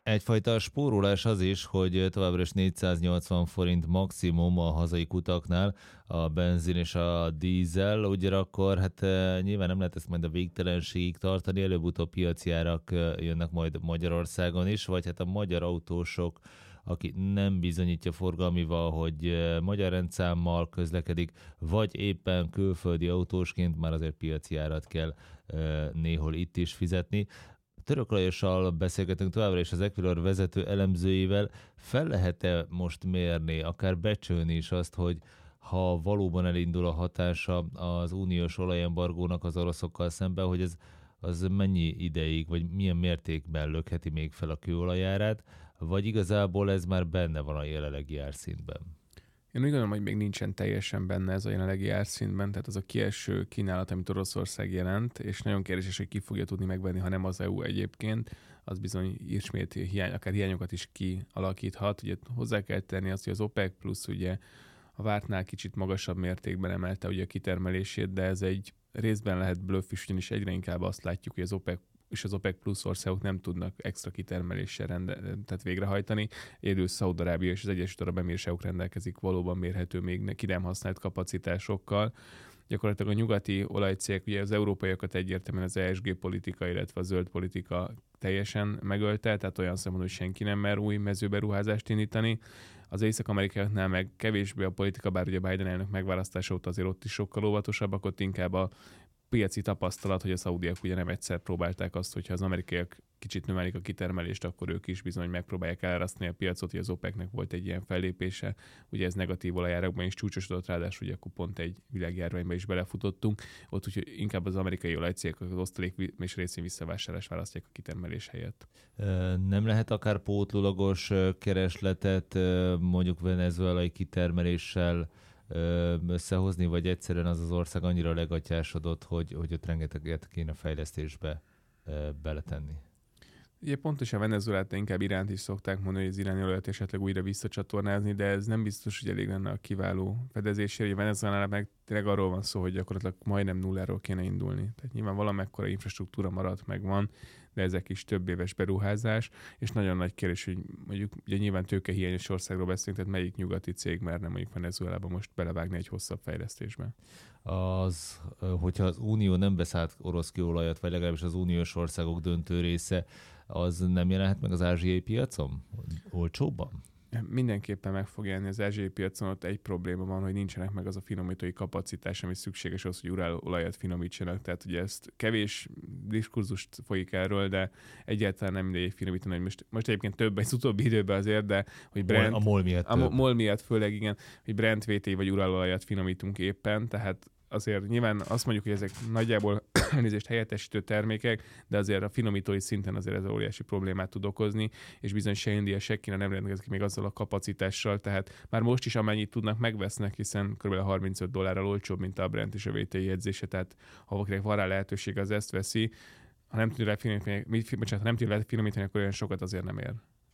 Egyfajta spórolás az is, hogy továbbra is 480 forint maximum a hazai kutaknál a benzin és a dízel, ugyanakkor hát nyilván nem lehet ezt majd a végtelenségig tartani, előbb-utóbb piaci árak jönnek majd Magyarországon is, vagy hát a magyar autósok, aki nem bizonyítja forgalmival, hogy magyar rendszámmal közlekedik, vagy éppen külföldi autósként már azért piaci árat kell néhol itt is fizetni. Török Lajossal beszélgetünk továbbra is az Equilor vezető elemzőjével. Fel lehet-e most mérni, akár becsülni is azt, hogy ha valóban elindul a hatása az uniós olajembargónak az oroszokkal szemben, hogy ez az mennyi ideig, vagy milyen mértékben lökheti még fel a kőolajárát, vagy igazából ez már benne van a jelenlegi árszintben? Én úgy gondolom, hogy még nincsen teljesen benne ez a jelenlegi árszintben, tehát az a kieső kínálat, amit Oroszország jelent, és nagyon kérdéses, hogy ki fogja tudni megvenni, ha nem az EU egyébként, az bizony ismét akár hiányokat is kialakíthat. Ugye hozzá kell tenni azt, hogy az OPEC plusz ugye a vártnál kicsit magasabb mértékben emelte ugye a kitermelését, de ez egy részben lehet bluff is, ugyanis egyre inkább azt látjuk, hogy az OPEC és az OPEC plusz országok nem tudnak extra kitermeléssel tehát végrehajtani. Érő Szaúd-Arábia és az Egyesült Arab Emírságok rendelkezik valóban mérhető még ki nem használt kapacitásokkal. Gyakorlatilag a nyugati olajcégek, ugye az európaiakat egyértelműen az ESG politika, illetve a zöld politika teljesen megölte, tehát olyan szempontból, hogy senki nem mer új mezőberuházást indítani. Az észak-amerikaiaknál meg kevésbé a politika, bár ugye Biden elnök megválasztása óta azért ott is sokkal óvatosabbak, ott inkább a piaci tapasztalat, hogy a szaudiak ugye nem egyszer próbálták azt, hogyha az amerikaiak kicsit növelik a kitermelést, akkor ők is bizony megpróbálják elárasztani a piacot, hogy az OPEC-nek volt egy ilyen fellépése. Ugye ez negatív olajárakban is csúcsosodott, ráadásul ugye akkor pont egy világjárványba is belefutottunk. Ott úgyhogy inkább az amerikai olajcégek az osztalék és részvény visszavásárlás választják a kitermelés helyett. Nem lehet akár pótlólagos keresletet mondjuk venezuelai kitermeléssel összehozni, vagy egyszerűen az ország annyira legatyásodott, hogy ott rengeteget kéne fejlesztésbe beletenni? Ugye pontosan Venezuelát, de inkább Iránt is szokták mondani, hogy az iráni olajat esetleg újra visszacsatornázni, de ez nem biztos, hogy elég lenne a kiváló fedezésére. Ugye Venezuelánál meg tényleg arról van szó, hogy gyakorlatilag majdnem nulláról kéne indulni. Tehát nyilván valamekkora infrastruktúra maradt, megvan, de ezek is több éves beruházás, és nagyon nagy kérdés, hogy mondjuk ugye nyilván tőkehiányos országról beszélünk, tehát melyik nyugati cég merne mondjuk Venezuelába most belevágni egy hosszabb fejlesztésbe. Hogyha az Unió nem vesz át orosz kőolajat, vagy legalábbis az uniós országok döntő része, az nem jelenhet meg az ázsiai piacon? Olcsóbban? Mindenképpen meg fog jelenni az ázsiai piacon, ott egy probléma van, hogy nincsenek meg az a finomítói kapacitás, ami szükséges ahhoz, hogy urálolajat finomítsanak. Tehát ugye ezt kevés diskurzust folyik erről, de egyáltalán nem mindegy finomítani, hogy most egyébként több az utóbbi időben azért, de hogy Brent... A MOL miatt a MOL miatt főleg igen, hogy Brent VT vagy urálolajat finomítunk éppen, tehát azért nyilván azt mondjuk, hogy ezek nagyjából elnézést helyettesítő termékek, de azért a finomítói szinten azért ez óriási problémát tud okozni, és bizony se India, se Kína nem rendelkezik még azzal a kapacitással, tehát már most is amennyit tudnak, megvesznek, hiszen kb. $35 olcsóbb, mint a Brent és a VTI jegyzése, tehát ha valakinek van rá lehetőség, az ezt veszi. Ha nem tudja lefinomítani, akkor olyan sokat azért nem ér.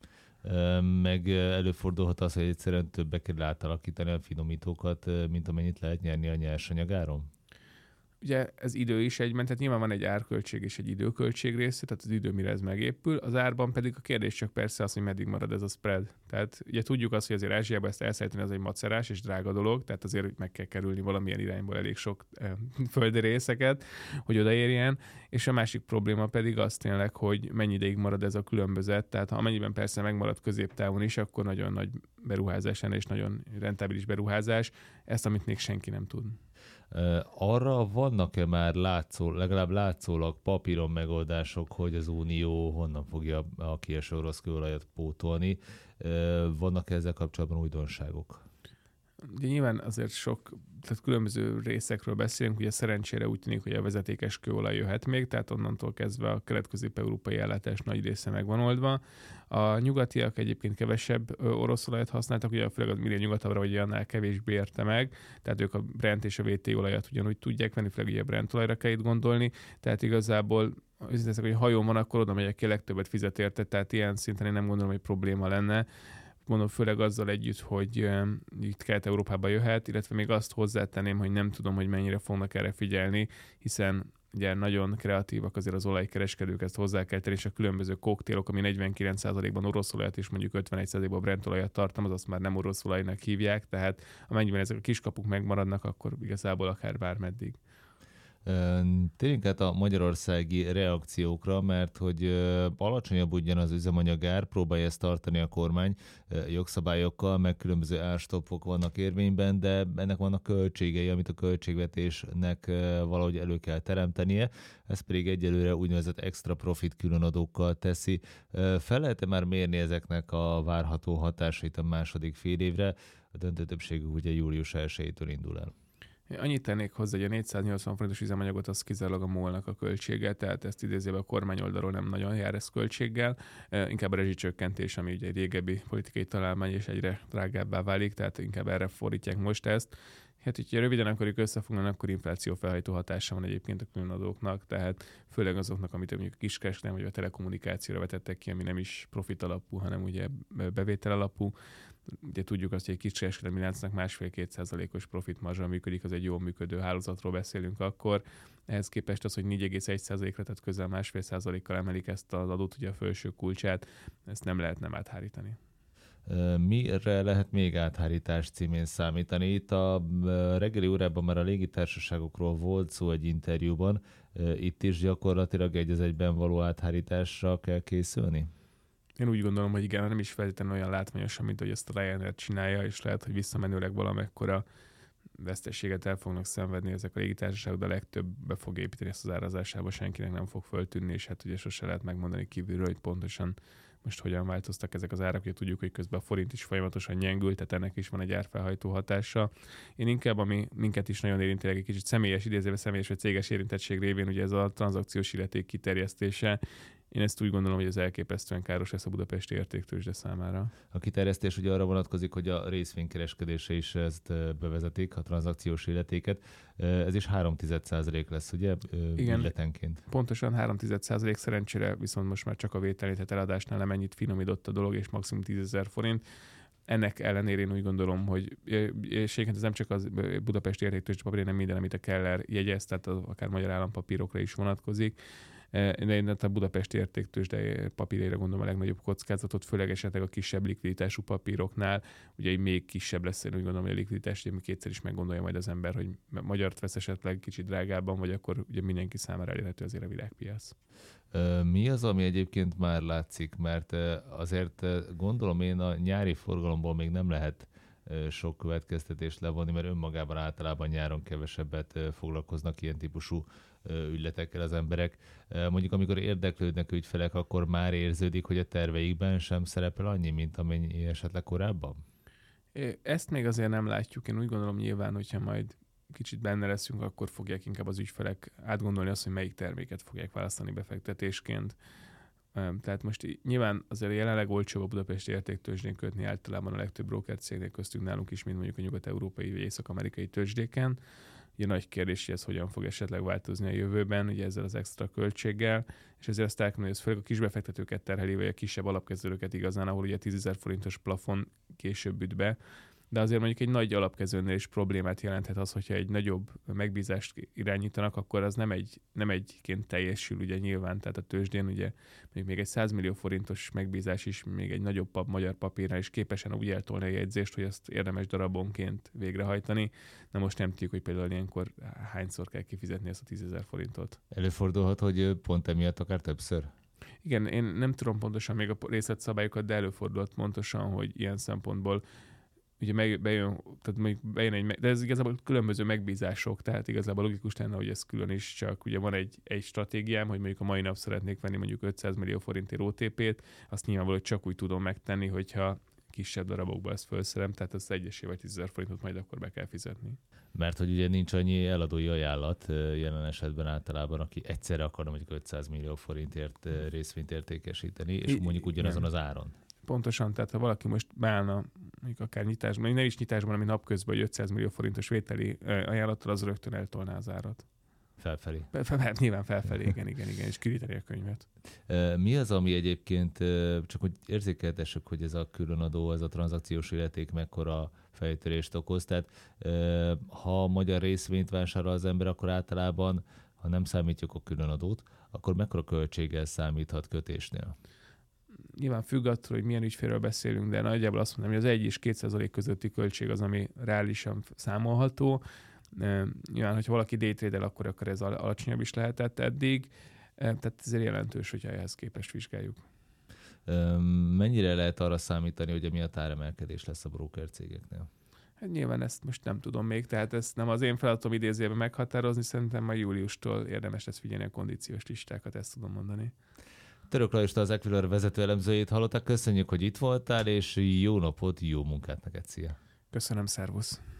Meg előfordulhat az, hogy egyszerűen többbe kell átalakítani a finomítókat, mint amennyit lehet nyerni a nyersanyagáron? Ugye ez idő is egyben, tehát nyilván van egy árköltség és egy időköltség része, tehát az idő mire ez megépül, az árban pedig a kérdés csak persze az, hogy meddig marad ez a spread. Tehát ugye tudjuk azt, hogy azért Ázsiában ezt elszállítani az egy macerás és drága dolog, tehát azért meg kell kerülni valamilyen irányból elég sok földi részeket, hogy odaérjen, és a másik probléma pedig az tényleg, hogy mennyi ideig marad ez a különbözet, tehát ha amennyiben persze megmarad középtávon is, akkor nagyon nagy beruházás lenne és nagyon rentábilis beruházás, ezt amit még senki nem tud. Arra vannak-e már legalább látszólag papíron megoldások, hogy az Unió honnan fogja a kieső orosz kőolajat pótolni? Vannak ezzel kapcsolatban újdonságok? De nyilván azért tehát különböző részekről beszélünk, ugye szerencsére úgy tűnik, hogy a vezetékes kőolaj jöhet még, tehát onnantól kezdve a kelet-közép-európai ellátás nagy része meg van oldva. A nyugatiak egyébként kevesebb orosz olajat használtak, ugye főleg minél nyugatabbra, hogy annál kevésbé érte meg, tehát ők a Brent és a VT olajat ugyanúgy tudják venni, főleg ugye a Brent olajra kell itt gondolni, tehát igazából hogy hajón van, akkor oda megyek ki, legtöbbet fizet érte, tehát ilyen szinten én nem gondolom, hogy probléma lenne. Mondom, főleg azzal együtt, hogy itt Kelet-Európába jöhet, illetve még azt hozzátenném, hogy nem tudom, hogy mennyire fognak erre figyelni, hiszen ugye nagyon kreatívak azért az olajkereskedők, ezt hozzá kell tenni, és a különböző koktélok, ami 49%-ban orosz olajat és mondjuk 51%-ban Brent olajat tartalmaz, azt már nem orosz olajnak hívják, tehát amennyiben ezek a kiskapuk megmaradnak, akkor igazából akár bármeddig. Térjünk át a magyarországi reakciókra, mert hogy alacsonyabb ugyan az üzemanyagár, próbálja ezt tartani a kormány jogszabályokkal, meg különböző árstoppok vannak érvényben, de ennek vannak költségei, amit a költségvetésnek valahogy elő kell teremtenie, ez pedig egyelőre úgynevezett extra profit különadókkal teszi. Fel lehet-e már mérni ezeknek a várható hatásait a második fél évre? A döntő többségük ugye július 1-től indul el. Annyit tennék hozzá, hogy a 480 forintos üzemanyagot az kizárólag a MOL-nak a költsége, tehát ezt idézőben a kormány oldalról nem nagyon jár ez költséggel, inkább a rezsicsökkentés, ami ugye egy régebbi politikai találmány és egyre drágábbá válik, tehát inkább erre fordítják most ezt. Hát, hogyha röviden akarjuk összefoglalni, akkor infláció felhajtó hatása van egyébként a különadóknak, tehát főleg azoknak, amit mondjuk a kiskereskedelem vagy a telekommunikációra vetettek ki, ami nem is profit alapú, hanem ugye bevétel alapú. Ugye tudjuk azt, hogy egy kiskereskedelmi láncnak 1,5-2%-os profit marzsal működik, az egy jól működő hálózatról beszélünk akkor. Ehhez képest az, hogy 4,1%-ra, tehát közel 1,5%-kal emelik ezt az adót, ugye a felső kulcsát, ezt nem lehet nem áthárítani. Mire lehet még áthárítás címén számítani? Itt a reggeli órában már a légitársaságokról volt szó egy interjúban, itt is gyakorlatilag egy az egyben való áthárításra kell készülni? Én úgy gondolom, hogy igen, nem is feltétlenül olyan látványosan, mint hogy ezt a Ryanair csinálja, és lehet, hogy visszamenőleg valamekkora veszteséget el fognak szenvedni ezek a légitársaságok, de a legtöbb be fog építeni ezt az árazásába, senkinek nem fog föltűnni, és hát ugye sose lehet megmondani kívülről, hogy pontosan most hogyan változtak ezek az árak, ugye tudjuk, hogy közben a forint is folyamatosan gyengült, tehát ennek is van egy árfelhajtó hatása. Én inkább, ami minket is nagyon érinti, egy kicsit személyes, idézőben személyes vagy céges érintettség révén, ugye ez a tranzakciós illeték kiterjesztése. Én ezt úgy gondolom, hogy ez elképesztően káros lesz a budapesti értéktőzsde számára. A kiterjesztés ugye arra vonatkozik, hogy a részvénykereskedésre is ezt bevezetik, a tranzakciós illetéket. Ez is 0,3% lesz, ugye? Igen, ügyletenként. pontosan 0,3%, szerencsére viszont most már csak a vételét, tehát eladásnál nem ennyit finomított a dolog, és maximum 10 000 forint. Ennek ellenére én úgy gondolom, hogy és egyébként ez nem csak az budapesti értéktőzsde papír, nem minden, amit a Keller jegyez, tehát akár magyar állampapírokra is vonatkozik. De a budapesti értéktőzsde papírjaira gondolom a legnagyobb kockázatot, főleg esetleg a kisebb likviditású papíroknál. Ugye még kisebb lesz, én úgy gondolom, hogy a likviditás, hogy kétszer is meggondolja majd az ember, hogy magyart vesz esetleg kicsit drágábban, vagy akkor ugye mindenki számára elérhető azért a világpiac. Mi az, ami egyébként már látszik? Mert azért gondolom én a nyári forgalomból még nem lehet sok következtetést levonni, mert önmagában általában nyáron kevesebbet foglalkoznak ilyen típusú ügyletekkel az emberek. Mondjuk amikor érdeklődnek ügyfelek, akkor már érződik, hogy a terveikben sem szerepel annyi, mint amennyi esetleg korábban? Ezt még azért nem látjuk. Én úgy gondolom nyilván, hogyha majd kicsit benne leszünk, akkor fogják inkább az ügyfelek átgondolni azt, hogy melyik terméket fogják választani befektetésként. Tehát most nyilván azért jelenleg olcsóbb a budapesti értéktőzsdén kötni általában a legtöbb broker cégnél köztünk nálunk is, mint mondjuk a nyugat-európai vagy észak-amerikai tőzsdéken. Ugye nagy kérdés, hogy ez hogyan fog esetleg változni a jövőben, ugye ezzel az extra költséggel, és ezért azt elmondom, hogy ez főleg a kisbefektetőket terheli, vagy a kisebb alapkezelőket igazán, ahol ugye 10 000 forintos plafon később üt be. De azért mondjuk egy nagy alapkezőnél is problémát jelenthet az, hogyha egy nagyobb megbízást irányítanak, akkor az nem egyként teljesül ugye nyilván, tehát a tőzsdén ugye még egy 100 millió forintos megbízás is még egy nagyobb magyar papírnál is képesen úgy eltolni a jegyzést, hogy azt érdemes darabonként végrehajtani. Na most nem tudjuk, hogy például ilyenkor hányszor kell kifizetni ezt a 10 000 forintot. Előfordulhat, hogy pont emiatt akár többször? Igen, én nem tudom pontosan még a részletszabályokat, de előfordulhat pontosan, hogy ilyen szempontból ugye de ez igazából különböző megbízások, tehát igazából logikus lenne, hogy ez külön is, csak ugye van egy stratégiám, hogy mondjuk a mai nap szeretnék venni mondjuk 500 millió forintért OTP-t, azt nyilvánvalóan csak úgy tudom megtenni, hogyha kisebb darabokba ezt felszerelem, tehát az egyesé vagy 10 000 forintot majd akkor be kell fizetni. Mert hogy ugye nincs annyi eladói ajánlat jelen esetben általában, aki egyszerre akarna mondjuk 500 millió forintért részvényt értékesíteni, és mondjuk ugyanazon az áron. Pontosan, tehát ha valaki most beállna mondjuk akár nyitásban, ne is nyitásban, ami napközben, hogy 500 millió forintos vételi ajánlattal, az rögtön eltolná az árat. Felfelé. Nyilván felfelé, igen, és kiríteni a könyvet. Mi az, ami egyébként, csak hogy érzékeltessük, hogy ez a különadó, ez a tranzakciós illeték mekkora fejtörést okoz, tehát ha magyar részvényt vásárol az ember, akkor általában ha nem számítjuk a különadót, akkor mekkora költséggel számíthat kötésnél? Nyilván függ attól, hogy milyen ügyfélről beszélünk, de nagyjából azt mondom, hogy az 1 és 2% közötti költség az, ami reálisan számolható. Nyilván, hogyha valaki daytrade-el, akkor ez alacsonyabb is lehetett eddig. Tehát ezért jelentős, hogyha ehhez képest vizsgáljuk. Mennyire lehet arra számítani, hogy emiatt áremelkedés lesz a broker cégeknél? Hát nyilván ezt most nem tudom még, tehát ezt nem az én feladatom idézőjelben meghatározni, szerintem majd júliustól érdemes lesz figyelni a kondíciós listákat, ezt tudom mondani. Török Lajostól, az Equilor vezető elemzőjét hallották, köszönjük, hogy itt voltál, és jó napot, jó munkát neked, szia! Köszönöm, szervusz!